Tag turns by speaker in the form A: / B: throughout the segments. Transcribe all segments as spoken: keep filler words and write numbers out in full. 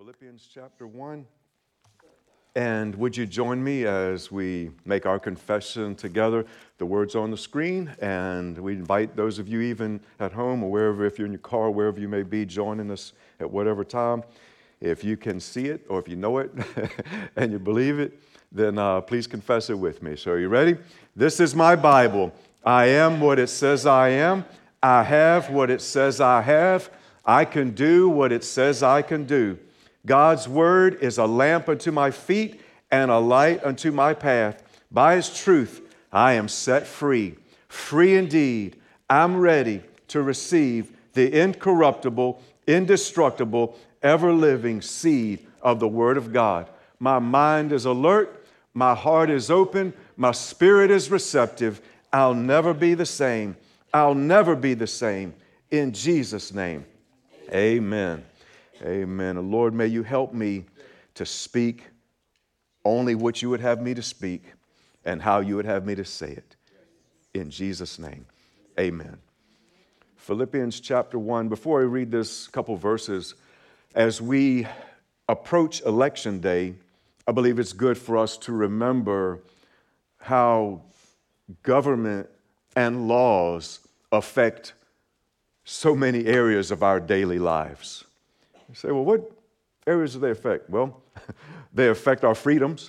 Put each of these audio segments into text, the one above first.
A: Philippians chapter one. And would you join me as we make our confession together? The words on the screen, and we invite those of you even at home or wherever, if you're in your car, wherever you may be, joining us at whatever time. If you can see it or if you know it and you believe it, then uh, please confess it with me. So are you ready? This is my Bible. I am what it says I am. I have what it says I have. I can do what it says I can do. God's word is a lamp unto my feet and a light unto my path. By His truth, I am set free. Free indeed. I'm ready to receive the incorruptible, indestructible, ever-living seed of the Word of God. My mind is alert. My heart is open. My spirit is receptive. I'll never be the same. I'll never be the same. In Jesus' name, amen. Amen. Lord, may you help me to speak only what you would have me to speak and how you would have me to say it. In Jesus' name, amen. Philippians chapter one. Before I read this couple verses, as we approach election day, I believe it's good for us to remember how government and laws affect so many areas of our daily lives. You say, well, what areas do they affect? Well, they affect our freedoms.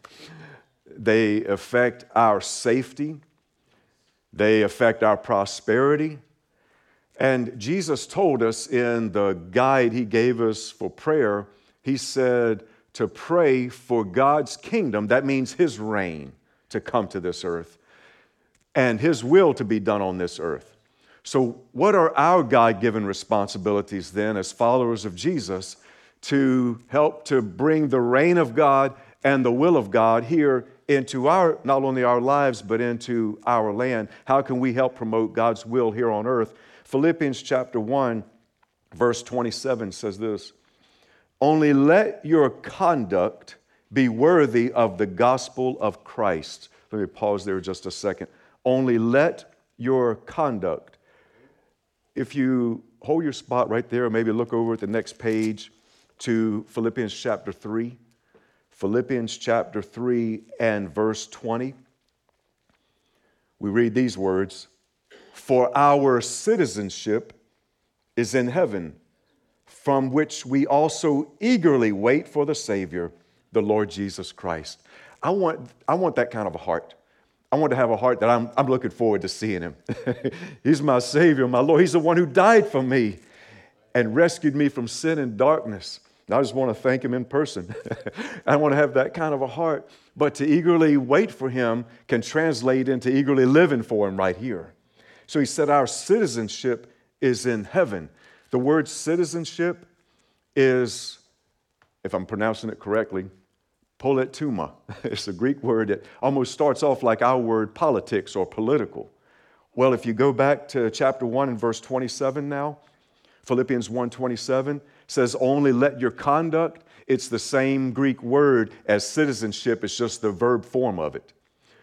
A: They affect our safety. They affect our prosperity. And Jesus told us in the guide He gave us for prayer, He said to pray for God's kingdom, that means His reign, to come to this earth, and His will to be done on this earth. So what are our God-given responsibilities then as followers of Jesus to help to bring the reign of God and the will of God here into our, not only our lives, but into our land? How can we help promote God's will here on earth? Philippians chapter one, verse twenty-seven says this, "Only let your conduct be worthy of the gospel of Christ." Let me pause there just a second. Only let your conduct. If you hold your spot right there, or maybe look over at the next page to Philippians chapter three. Philippians chapter three and verse twenty. We read these words, "For our citizenship is in heaven, from which we also eagerly wait for the Savior, the Lord Jesus Christ." I want, I want that kind of a heart. I want to have a heart that I'm, I'm looking forward to seeing Him. He's my Savior, my Lord. He's the one who died for me and rescued me from sin and darkness. And I just want to thank Him in person. I want to have that kind of a heart. But to eagerly wait for Him can translate into eagerly living for Him right here. So He said our citizenship is in heaven. The word citizenship is, if I'm pronouncing it correctly, polituma. It's a Greek word that almost starts off like our word politics or political. Well, if you go back to chapter one and verse twenty-seven now, Philippians one twenty-seven says, "Only let your conduct," it's the same Greek word as citizenship, it's just the verb form of it.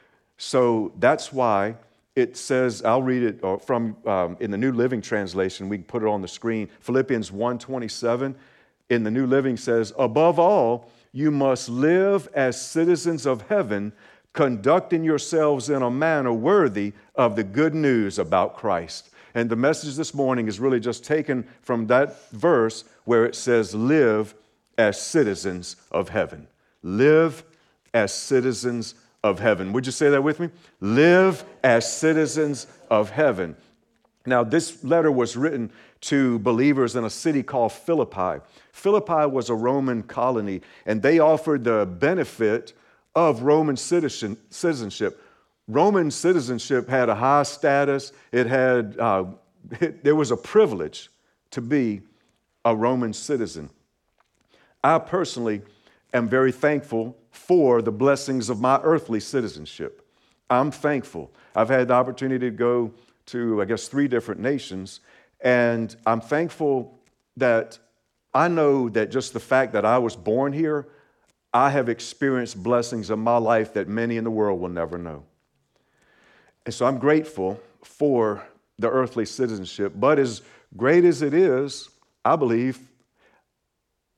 A: So that's why it says, I'll read it from um, in the New Living Translation, we can put it on the screen. Philippians one twenty-seven in the New Living says, "Above all, you must live as citizens of heaven, conducting yourselves in a manner worthy of the good news about Christ." And the message this morning is really just taken from that verse where it says, live as citizens of heaven. Live as citizens of heaven. Would you say that with me? Live as citizens of heaven. Now, this letter was written to believers in a city called Philippi. Philippi was a Roman colony, and they offered the benefit of Roman citizenship. Roman citizenship had a high status. It had, uh, it, there was a privilege to be a Roman citizen. I personally am very thankful for the blessings of my earthly citizenship. I'm thankful. I've had the opportunity to go to, I guess, three different nations, and I'm thankful that I know that just the fact that I was born here, I have experienced blessings in my life that many in the world will never know. And so I'm grateful for the earthly citizenship. But as great as it is, I believe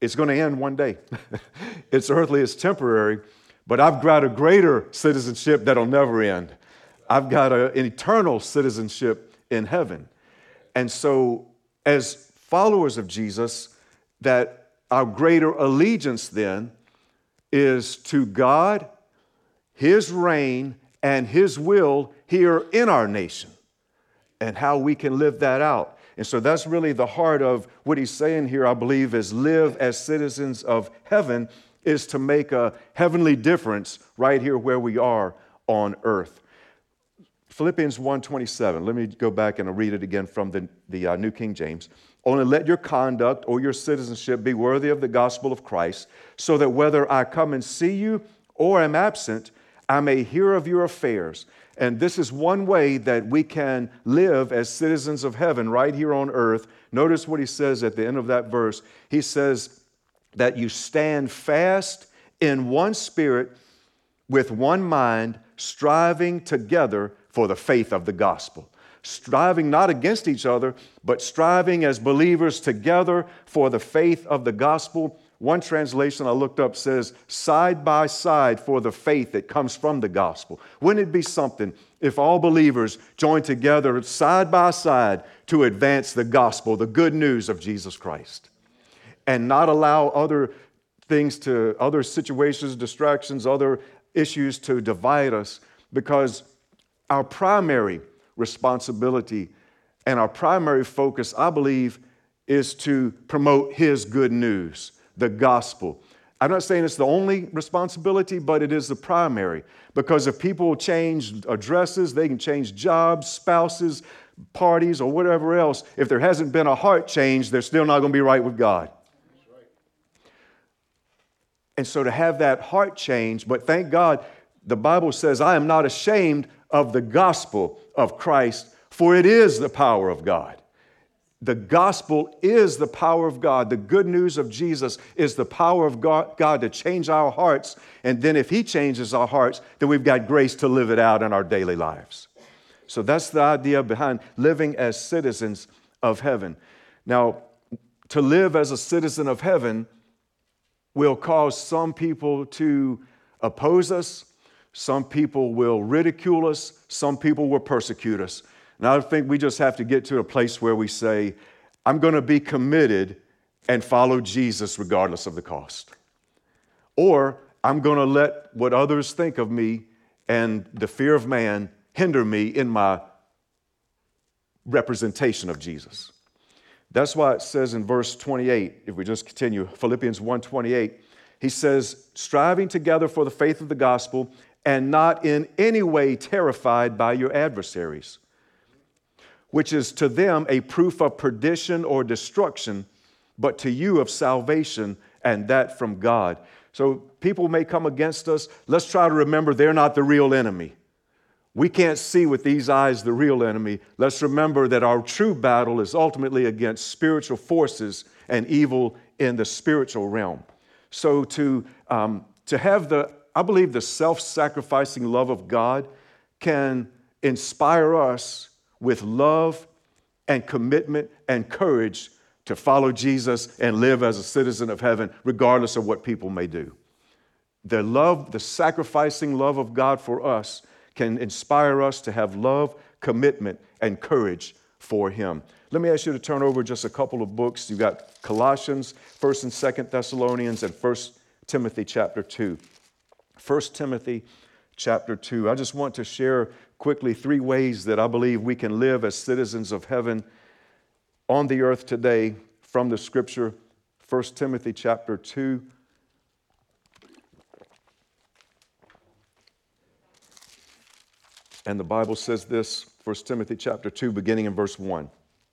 A: It's going to end one day. It's earthly, it's temporary, but I've got a greater citizenship that'll never end. I've got a, an eternal citizenship in heaven. And so as followers of Jesus, that our greater allegiance then is to God, His reign, and His will here in our nation, and how we can live that out. And so that's really the heart of what he's saying here, I believe, is live as citizens of heaven, is to make a heavenly difference right here where we are on earth. Philippians one twenty-seven, let me go back and read it again from the, the uh, New King James. Only let your conduct or your citizenship be worthy of the gospel of Christ, so that whether I come and see you or am absent, I may hear of your affairs. And this is one way that we can live as citizens of heaven right here on earth. Notice what he says at the end of that verse. He says that you stand fast in one spirit, with one mind, striving together for the faith of the gospel. Striving not against each other, but striving as believers together for the faith of the gospel. One translation I looked up says, side by side for the faith that comes from the gospel. Wouldn't it be something if all believers joined together side by side to advance the gospel, the good news of Jesus Christ, and not allow other things to, other situations, distractions, other issues to divide us, because our primary responsibility and our primary focus, I believe, is to promote His good news, the gospel. I'm not saying it's the only responsibility, but it is the primary. Because if people change addresses, they can change jobs, spouses, parties, or whatever else. If there hasn't been a heart change, they're still not going to be right with God. That's right. And so to have that heart change, but thank God, the Bible says, I am not ashamed of the gospel of Christ, for it is the power of God. The gospel is the power of God. The good news of Jesus is the power of God, God to change our hearts. And then if He changes our hearts, then we've got grace to live it out in our daily lives. So that's the idea behind living as citizens of heaven. Now, to live as a citizen of heaven will cause some people to oppose us. Some people will ridicule us. Some people will persecute us. And I think we just have to get to a place where we say, I'm going to be committed and follow Jesus regardless of the cost. Or I'm going to let what others think of me and the fear of man hinder me in my representation of Jesus. That's why it says in verse twenty-eight, if we just continue, Philippians one twenty-eight, he says, striving together for the faith of the gospel, and not in any way terrified by your adversaries, which is to them a proof of perdition or destruction, but to you of salvation, and that from God. So people may come against us. Let's try to remember they're not the real enemy. We can't see with these eyes the real enemy. Let's remember that our true battle is ultimately against spiritual forces and evil in the spiritual realm. So to, um, to have the, I believe the self-sacrificing love of God can inspire us with love and commitment and courage to follow Jesus and live as a citizen of heaven, regardless of what people may do. The love, the sacrificing love of God for us can inspire us to have love, commitment, and courage for Him. Let me ask you to turn over just a couple of books. You've got Colossians, First and Second Thessalonians, and First Timothy chapter two. First Timothy chapter two. I just want to share quickly three ways that I believe we can live as citizens of heaven on the earth today from the scripture. First Timothy chapter two. And the Bible says this, First Timothy chapter two, beginning in verse one.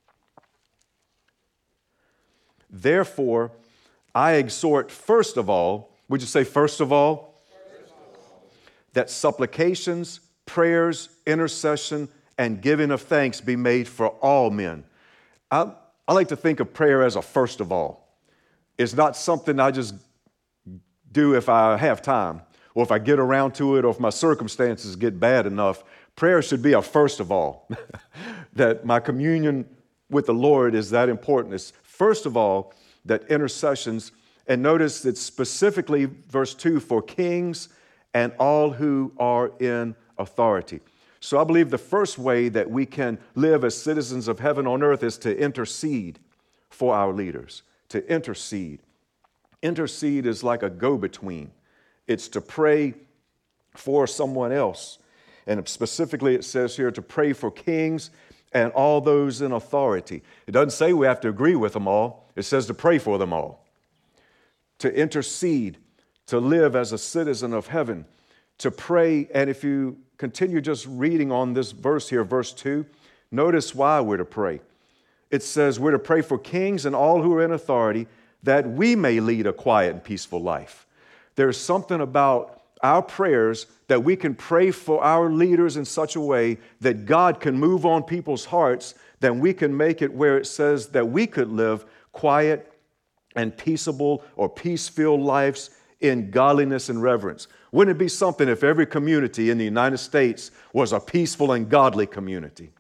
A: Therefore, I exhort first of all, would you say first of all? First of all. That supplications, prayers, intercession, and giving of thanks be made for all men. I, I like to think of prayer as a first of all. It's not something I just do if I have time, or if I get around to it, or if my circumstances get bad enough. Prayer should be a first of all. That my communion with the Lord is that important. It's first of all that intercessions And notice it's specifically verse two, for kings and all who are in authority. So I believe the first way that we can live as citizens of heaven on earth is to intercede for our leaders, to intercede. Intercede is like a go-between. It's to pray for someone else. And specifically it says here to pray for kings and all those in authority. It doesn't say we have to agree with them all. It says to pray for them all. To intercede, to live as a citizen of heaven, to pray. And if you continue just reading on this verse here, verse two, notice why we're to pray. It says we're to pray for kings and all who are in authority, that we may lead a quiet and peaceful life. There's something about our prayers that we can pray for our leaders in such a way that God can move on people's hearts, that we can make it where it says that we could live quiet and peaceable or peace-filled lives in godliness and reverence. Wouldn't it be something if every community in the United States was a peaceful and godly community?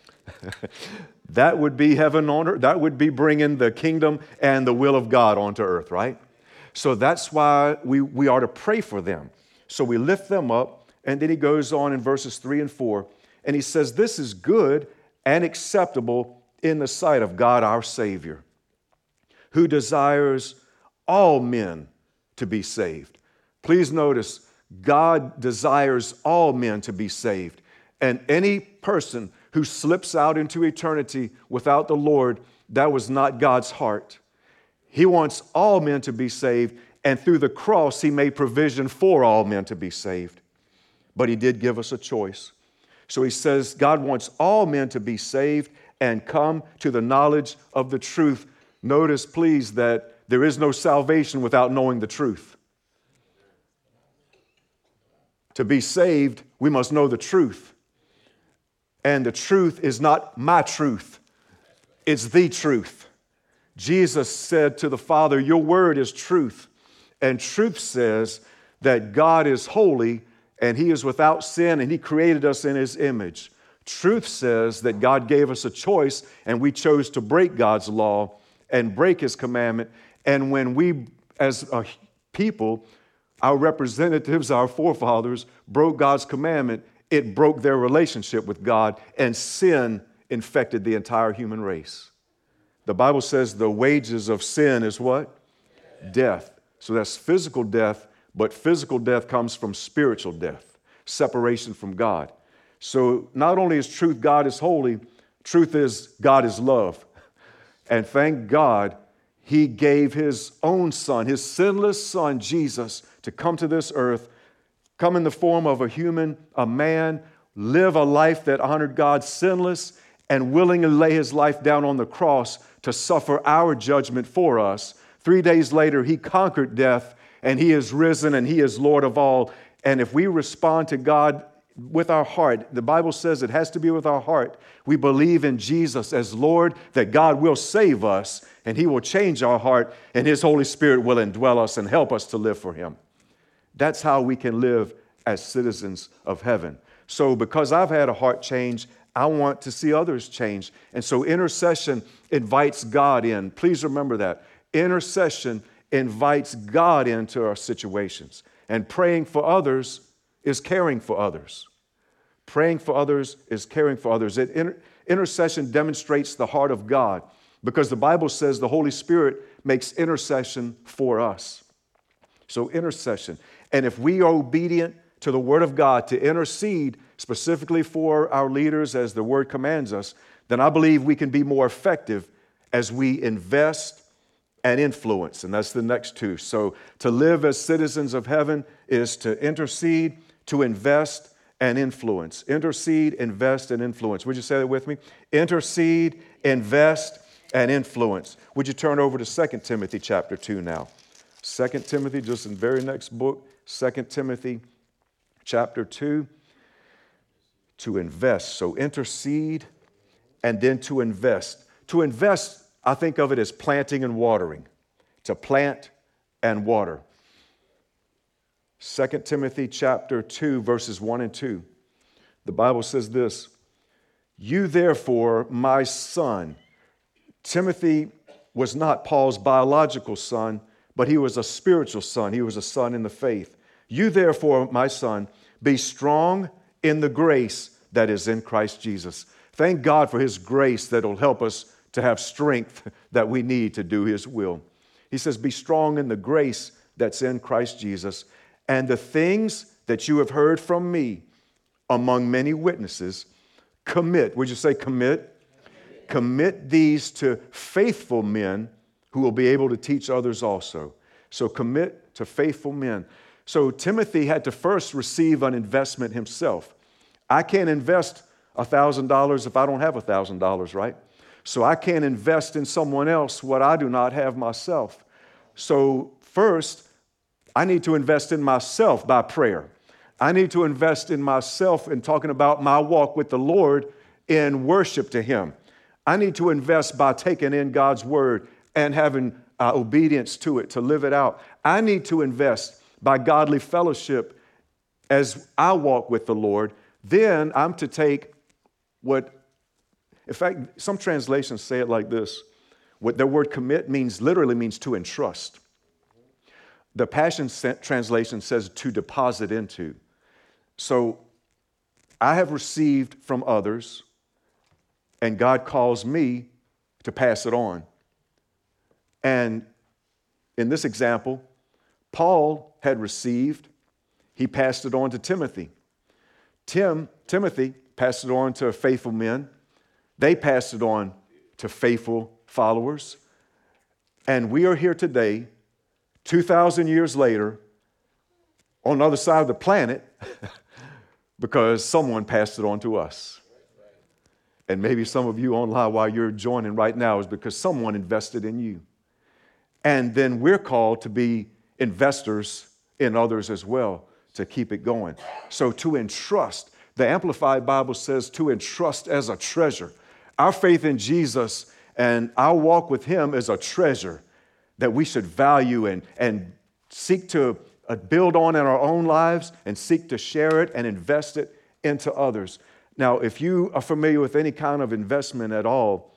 A: That would be heaven on earth. That would be bringing the kingdom and the will of God onto earth, right? So that's why we, we are to pray for them. So we lift them up, and then he goes on in verses three and four, and he says, this is good and acceptable in the sight of God our Savior, who desires all men to be saved. Please notice, God desires all men to be saved. And any person who slips out into eternity without the Lord, that was not God's heart. He wants all men to be saved, and through the cross, he made provision for all men to be saved. But he did give us a choice. So he says God wants all men to be saved and come to the knowledge of the truth. Notice, please, that there is no salvation without knowing the truth. To be saved, we must know the truth. And the truth is not my truth. It's the truth. Jesus said to the Father, your word is truth. And truth says that God is holy and he is without sin and he created us in his image. Truth says that God gave us a choice and we chose to break God's law and break his commandment. And when we, as a people, our representatives, our forefathers, broke God's commandment, it broke their relationship with God, and sin infected the entire human race. The Bible says the wages of sin is what? Death. So that's physical death, but physical death comes from spiritual death, separation from God. So not only is truth God is holy, truth is God is love. And thank God he gave his own son, his sinless son, Jesus, to come to this earth, come in the form of a human, a man, live a life that honored God, sinless, and willingly lay his life down on the cross to suffer our judgment for us. Three days later, he conquered death, and he is risen, and he is Lord of all. And if we respond to God with our heart, the Bible says it has to be with our heart. We believe in Jesus as Lord, that God will save us, and he will change our heart, and his Holy Spirit will indwell us and help us to live for him. That's how we can live as citizens of heaven. So because I've had a heart change, I want to see others change. And so intercession invites God in. Please remember that. Intercession invites God into our situations. And praying for others is caring for others. Praying for others is caring for others. It, inter, intercession demonstrates the heart of God because the Bible says the Holy Spirit makes intercession for us. So intercession. And if we are obedient to the Word of God to intercede specifically for our leaders as the Word commands us, then I believe we can be more effective as we invest and influence. And that's the next two. So to live as citizens of heaven is to intercede, to invest, and influence. Intercede, invest, and influence. Would you say that with me? Intercede, invest, and influence. Would you turn over to Second Timothy chapter two now? Second Timothy, just in the very next book, Second Timothy chapter two, to invest. So intercede and then to invest. To invest, I think of it as planting and watering. To plant and water. Second Timothy chapter two, verses one and two. The Bible says this, you therefore, my son. Timothy was not Paul's biological son, but he was a spiritual son. He was a son in the faith. You therefore, my son, be strong in the grace that is in Christ Jesus. Thank God for his grace that will help us to have strength that we need to do his will. He says, be strong in the grace that's in Christ Jesus, and the things that you have heard from me among many witnesses, commit. Would you say commit? Commit, commit these to faithful men who will be able to teach others also. So commit to faithful men. So Timothy had to first receive an investment himself. I can't invest one thousand dollars if I don't have one thousand dollars, right? So I can't invest in someone else what I do not have myself. So first, I need to invest in myself by prayer. I need to invest in myself in talking about my walk with the Lord in worship to him. I need to invest by taking in God's word and having uh, obedience to it, to live it out. I need to invest by godly fellowship as I walk with the Lord. Then I'm to take what, in fact, some translations say it like this. What the word commit means, literally means to entrust. The Passion Translation says to deposit into. So I have received from others, and God calls me to pass it on. And in this example, Paul had received, he passed it on to Timothy. Tim, Timothy passed it on to faithful men. They passed it on to faithful followers. And we are here today, two thousand years later, on the other side of the planet, because someone passed it on to us. And maybe some of you online while you're joining right now is because someone invested in you. And then we're called to be investors in others as well, to keep it going. So to entrust, the Amplified Bible says to entrust as a treasure. Our faith in Jesus and our walk with him is a treasure that we should value and, and seek to uh, build on in our own lives and seek to share it and invest it into others. Now, if you are familiar with any kind of investment at all,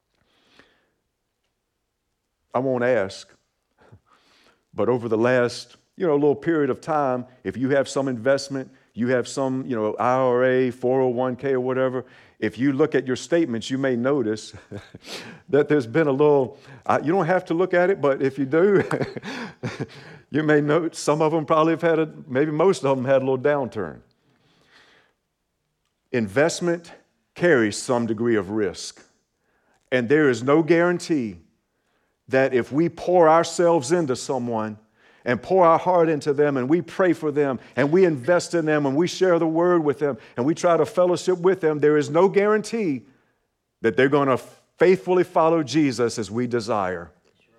A: I won't ask, but over the last, you know, little period of time, if you have some investment, you have some, you know, I R A, four oh one k or whatever, if you look at your statements, you may notice that there's been a little, uh, you don't have to look at it, but if you do, you may note some of them probably have had a, maybe most of them had a little downturn. Investment carries some degree of risk, and there is no guarantee that if we pour ourselves into someone and pour our heart into them and we pray for them and we invest in them and we share the word with them and we try to fellowship with them, there is no guarantee that they're going to faithfully follow Jesus as we desire.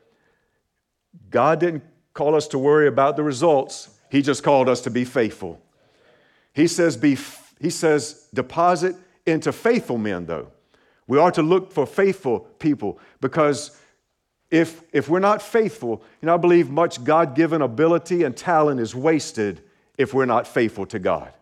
A: God didn't call us to worry about the results. He just called us to be faithful. He says, be, he says, deposit into faithful men, though. We are to look for faithful people because If, if we're not faithful, you know, I believe much God-given ability and talent is wasted if we're not faithful to God.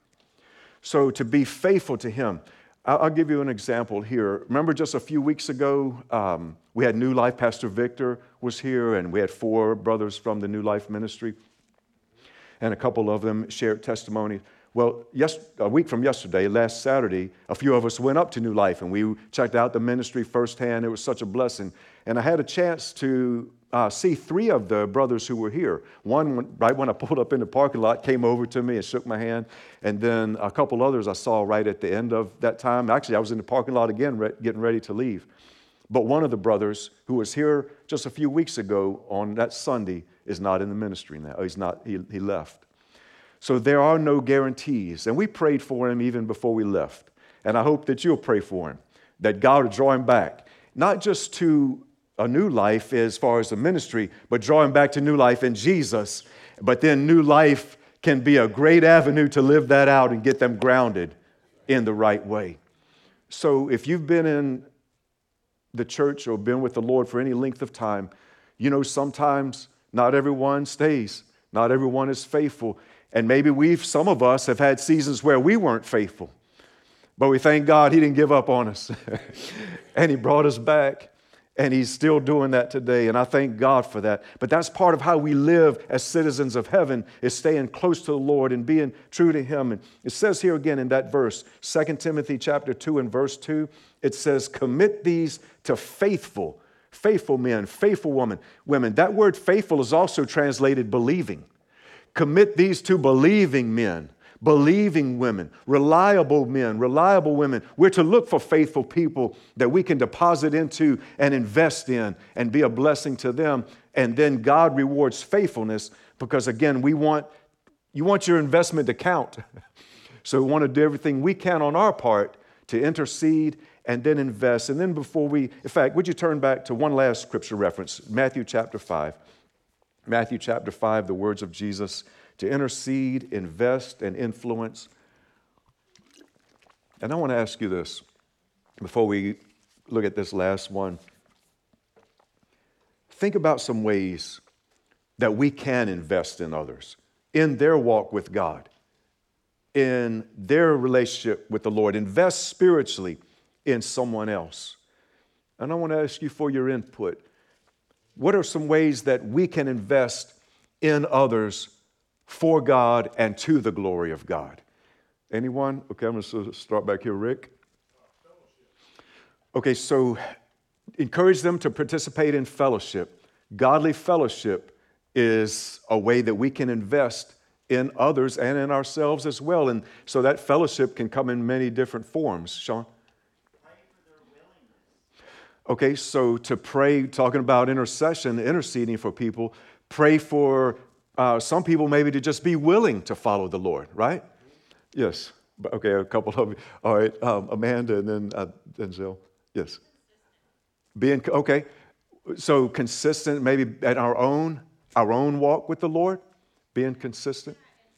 A: So to be faithful to him, I'll, I'll give you an example here. Remember just a few weeks ago, um, we had New Life. Pastor Victor was here, and we had four brothers from the New Life ministry, and a couple of them shared testimony. Well, yes, a week from yesterday, last Saturday, a few of us went up to New Life, and we checked out the ministry firsthand. It was such a blessing. And I had a chance to uh, see three of the brothers who were here. One, right when I pulled up in the parking lot, came over to me and shook my hand. And then a couple others I saw right at the end of that time. Actually, I was in the parking lot again, re- getting ready to leave. But one of the brothers who was here just a few weeks ago on that Sunday is not in the ministry now. He's not, he, he left. So there are no guarantees. And we prayed for him even before we left. And I hope that you'll pray for him, that God will draw him back, not just to a new life as far as the ministry, but draw him back to new life in Jesus. But then new life can be a great avenue to live that out and get them grounded in the right way. So if you've been in the church or been with the Lord for any length of time, you know sometimes not everyone stays. Not everyone is faithful. And maybe we've, some of us have had seasons where we weren't faithful. But we thank God he didn't give up on us. And he brought us back. And he's still doing that today, and I thank God for that. But that's part of how we live as citizens of heaven, is staying close to the Lord and being true to him. And it says here again in that verse, Second Timothy chapter two and verse two, it says, commit these to faithful, faithful men, faithful women. women. That word faithful is also translated believing. Commit these to believing men, believing women, reliable men, reliable women. We're to look for faithful people that we can deposit into and invest in and be a blessing to them. And then God rewards faithfulness because, again, we want, you want your investment to count. So we want to do everything we can on our part to intercede and then invest. And then before we, in fact, would you turn back to one last scripture reference, Matthew chapter five. Matthew chapter five, the words of Jesus, to intercede, invest, and influence. And I want to ask you this before we look at this last one. Think about some ways that we can invest in others, in their walk with God, in their relationship with the Lord. Invest spiritually in someone else. And I want to ask you for your input. What are some ways that we can invest in others for God and to the glory of God? Anyone? Okay, I'm going to start back here, Rick. Okay, so encourage them to participate in fellowship. Godly fellowship is a way that we can invest in others and in ourselves as well. And so that fellowship can come in many different forms. Sean? Okay, so to pray, talking about intercession, interceding for people, pray for uh, some people maybe to just be willing to follow the Lord, right? Yes. Okay, a couple of you. All right, um, Amanda and then uh, Denzel. Yes. Being, okay, so consistent maybe at our own, our own walk with the Lord, being consistent.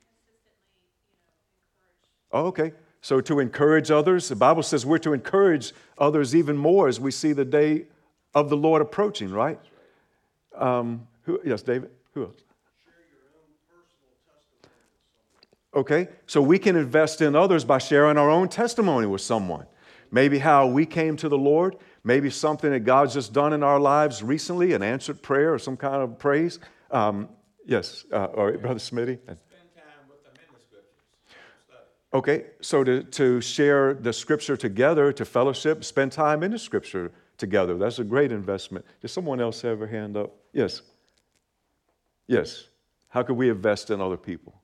A: Oh, okay. So to encourage others, the Bible says we're to encourage others even more as we see the day of the Lord approaching, right? Um, who, yes, David? Who else?
B: Share your own personal testimony with someone.
A: Okay, so we can invest in others by sharing our own testimony with someone. Maybe how we came to the Lord, maybe something that God's just done in our lives recently, an answered prayer or some kind of praise. Um, yes, uh, all right, Brother Smitty. Okay, so to, to share the Scripture together, to fellowship, spend time in the Scripture together. That's a great investment. Did someone else have a hand up? Yes. Yes. How could we invest in other people?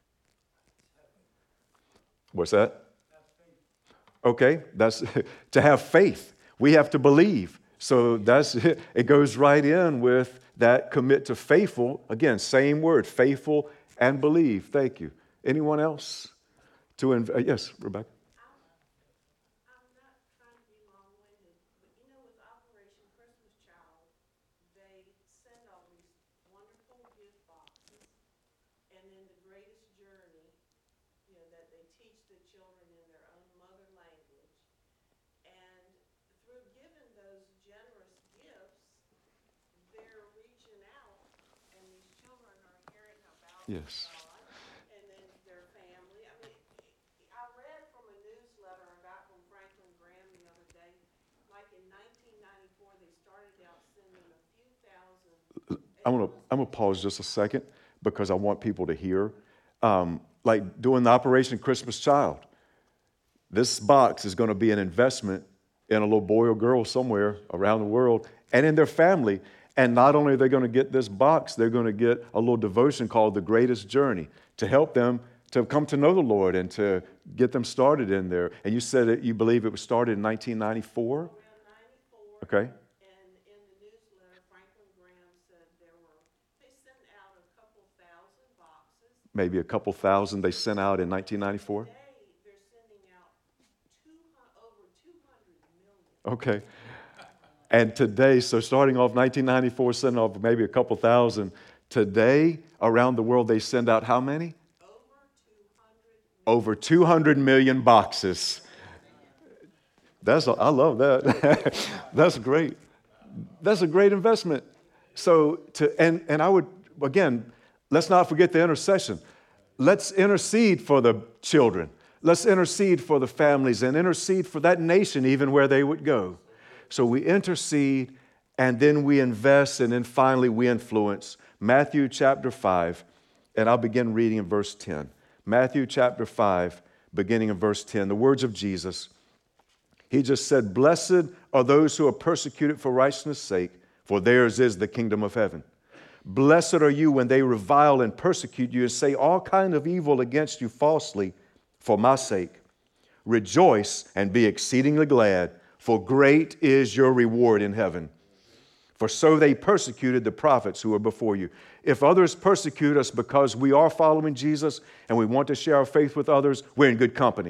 A: What's that? Okay, that's to have faith. We have to believe. So that's it goes right in with that commit to faithful. Again, same word, faithful and believe. Thank you. Anyone else? To inv- uh, yes, Rebecca.
C: I'm not trying to be long-winded, but you know, with Operation Christmas Child, they send all these wonderful gift boxes, and then the greatest journey, you know, that they teach the children in their own mother language. And through giving those generous gifts, they're reaching out, and these children are hearing about
A: Yes.
C: God. And then their family. I mean, I read from a newsletter I got from Franklin Graham the other day, like in nineteen ninety-four, they started out sending a few thousand.
A: I'm gonna I'm gonna pause just a second because I want people to hear. Um, like doing the Operation Christmas Child. This box is going to be an investment in a little boy or girl somewhere around the world and in their family. And not only are they going to get this box, they're going to get a little devotion called The Greatest Journey to help them to come to know the Lord and to get them started in there. And you said that you believe it was started in nineteen ninety-four?
C: Around ninety-four.
A: Okay.
C: And in the newsletter, Franklin Graham said there were, they sent out a couple thousand boxes.
A: Maybe a couple thousand they sent out in nineteen ninety-four?
C: Today, they're sending out two, over two hundred million.
A: Okay. And today, so starting off nineteen ninety-four, sending off maybe a couple thousand. Today, around the world, they send out how many? Over two hundred million boxes. That's, I love that. That's great. That's a great investment. So, to and, and I would, again, let's not forget the intercession. Let's intercede for the children. Let's intercede for the families and intercede for that nation, even where they would go. So we intercede and then we invest, and then finally we influence. Matthew chapter five, and I'll begin reading in verse ten. Matthew chapter five, beginning in verse ten, the words of Jesus. He just said, "Blessed are those who are persecuted for righteousness' sake, for theirs is the kingdom of heaven. Blessed are you when they revile and persecute you and say all kind of evil against you falsely for my sake. Rejoice and be exceedingly glad, for great is your reward in heaven. For so they persecuted the prophets who were before you." If others persecute us because we are following Jesus and we want to share our faith with others, we're in good company.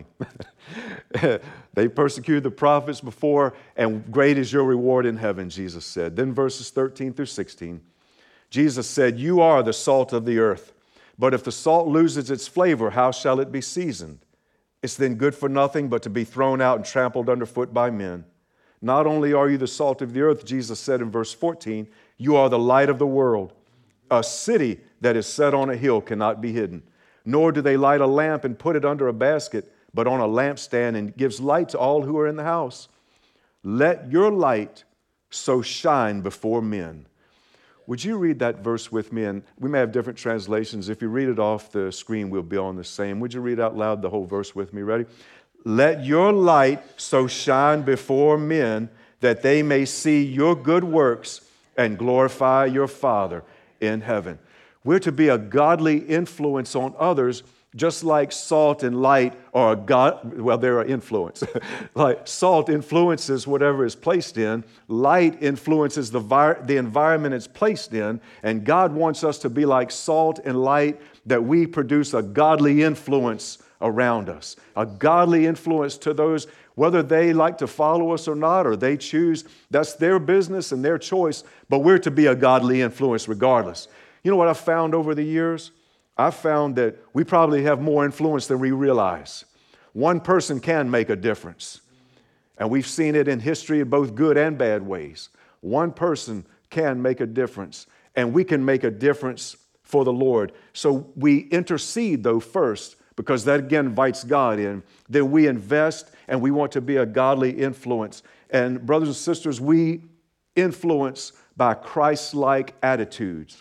A: They persecuted the prophets before, and great is your reward in heaven, Jesus said. Then verses thirteen through sixteen, Jesus said, "You are the salt of the earth, but if the salt loses its flavor, how shall it be seasoned? It's then good for nothing but to be thrown out and trampled underfoot by men. Not only are you the salt of the earth," Jesus said in verse fourteen, "you are the light of the world. A city that is set on a hill cannot be hidden. Nor do they light a lamp and put it under a basket, but on a lampstand, and gives light to all who are in the house. Let your light so shine before men." Would you read that verse with me? And we may have different translations. If you read it off the screen, we'll be on the same. Would you read out loud the whole verse with me? Ready? "Let your light so shine before men that they may see your good works and glorify your Father in heaven." We're to be a godly influence on others, just like salt and light are a God, well, they're an influence. Like salt influences whatever is placed in, light influences the, vi- the environment it's placed in, and God wants us to be like salt and light, that we produce a godly influence around us, a godly influence to those, whether they like to follow us or not, or they choose, that's their business and their choice, but we're to be a godly influence regardless. You know what I've found over the years? I've found that we probably have more influence than we realize. One person can make a difference, and we've seen it in history in both good and bad ways. One person can make a difference, and we can make a difference for the Lord. So we intercede, though, first, because that again invites God in. Then we invest, and we want to be a godly influence. And brothers and sisters, we influence by Christ-like attitudes.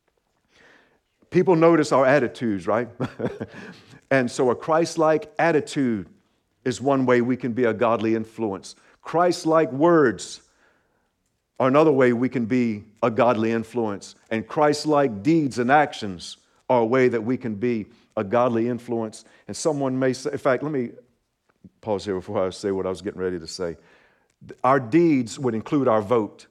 A: People notice our attitudes, right? And so a Christ-like attitude is one way we can be a godly influence. Christ-like words are another way we can be a godly influence. And Christ-like deeds and actions are a way that we can be a godly influence. And someone may say, in fact, let me pause here before I say what I was getting ready to say. Our deeds would include our vote,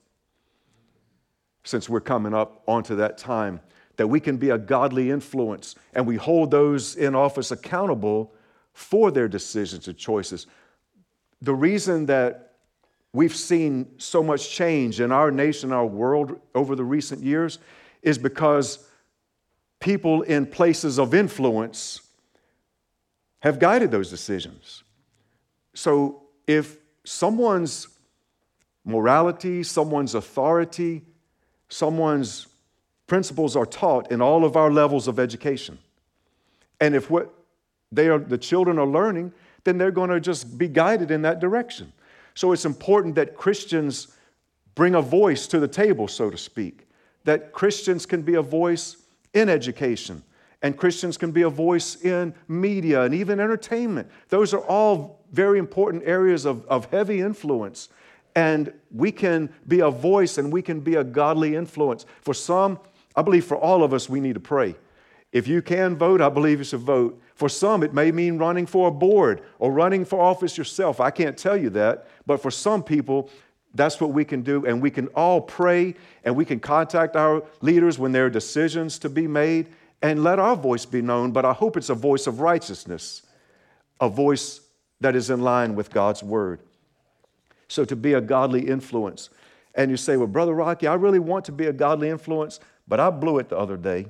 A: since we're coming up onto that time, that we can be a godly influence, and we hold those in office accountable for their decisions and choices. The reason that we've seen so much change in our nation, our world over the recent years, is because people in places of influence have guided those decisions. So if someone's morality, someone's authority, someone's principles are taught in all of our levels of education, and if what they are, the children are learning, then they're going to just be guided in that direction. So it's important that Christians bring a voice to the table, so to speak, that Christians can be a voice in education, and Christians can be a voice in media and even entertainment. Those are all very important areas of, of heavy influence, and we can be a voice and we can be a godly influence. For some, I believe for all of us, we need to pray. If you can vote, I believe you should vote. For some, it may mean running for a board or running for office yourself. I can't tell you that, but for some people, that's what we can do, and we can all pray, and we can contact our leaders when there are decisions to be made, and let our voice be known, but I hope it's a voice of righteousness, a voice that is in line with God's word. So to be a godly influence. And you say, well, Brother Rocky, I really want to be a godly influence, but I blew it the other day.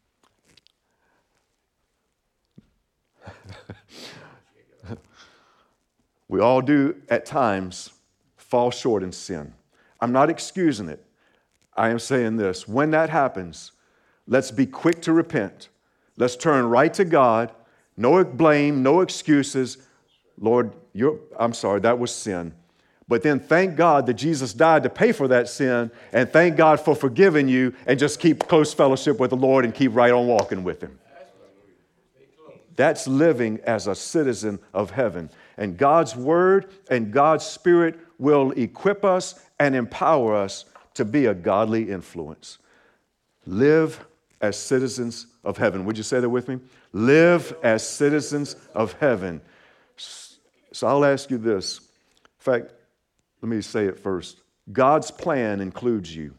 A: We all do at times fall short in sin. I'm not excusing it. I am saying this. When that happens, let's be quick to repent. Let's turn right to God. No blame, no excuses. Lord, you're, I'm sorry, that was sin. But then thank God that Jesus died to pay for that sin, and thank God for forgiving you, and just keep close fellowship with the Lord and keep right on walking with him. That's living as a citizen of heaven. And God's word and God's spirit will equip us and empower us to be a godly influence. Live as citizens of heaven. Would you say that with me? Live as citizens of heaven. So I'll ask you this. In fact, let me say it first. God's plan includes you.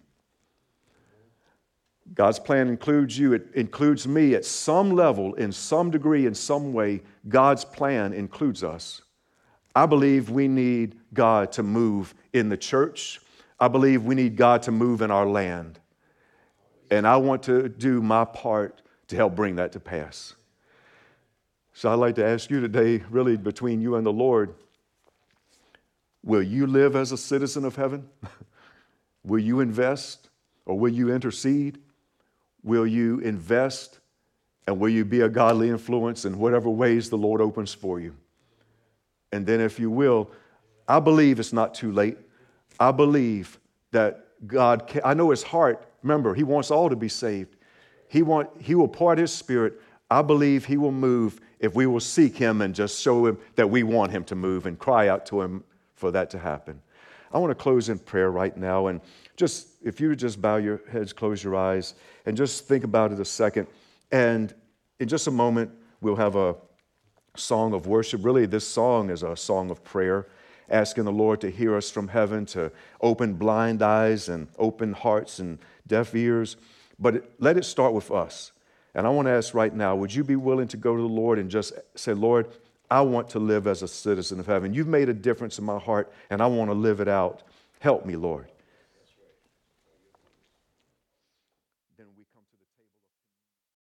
A: God's plan includes you. It includes me at some level, in some degree, in some way. God's plan includes us. I believe we need God to move in the church. I believe we need God to move in our land. And I want to do my part to help bring that to pass. So I'd like to ask you today, really between you and the Lord, will you live as a citizen of heaven? Will you invest or will you intercede? Will you invest and will you be a godly influence in whatever ways the Lord opens for you? And then if you will, I believe it's not too late. I believe that God, can, I know his heart, remember, he wants all to be saved. He, want, he will pour out his spirit. I believe he will move if we will seek him and just show him that we want him to move and cry out to him for that to happen. I want to close in prayer right now. And just, if you would just bow your heads, close your eyes, and just think about it a second. And in just a moment, we'll have a song of worship. Really, this song is a song of prayer, asking the Lord to hear us from heaven, to open blind eyes and open hearts and deaf ears. But it, let it start with us. And I want to ask right now, would you be willing to go to the Lord and just say, Lord, I want to live as a citizen of heaven. You've made a difference in my heart, and I want to live it out. Help me, Lord.